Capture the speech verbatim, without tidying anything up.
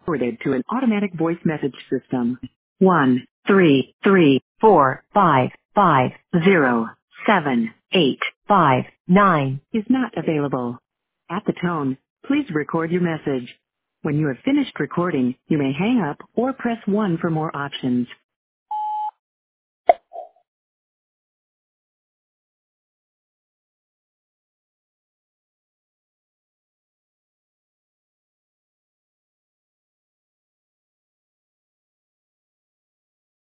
forwarded to an automatic voice message system. One, three, three, four, five, five, zero, seven, eight, five, nine is not available. At the tone, please record your message. When you have finished recording, you may hang up or press one for more options.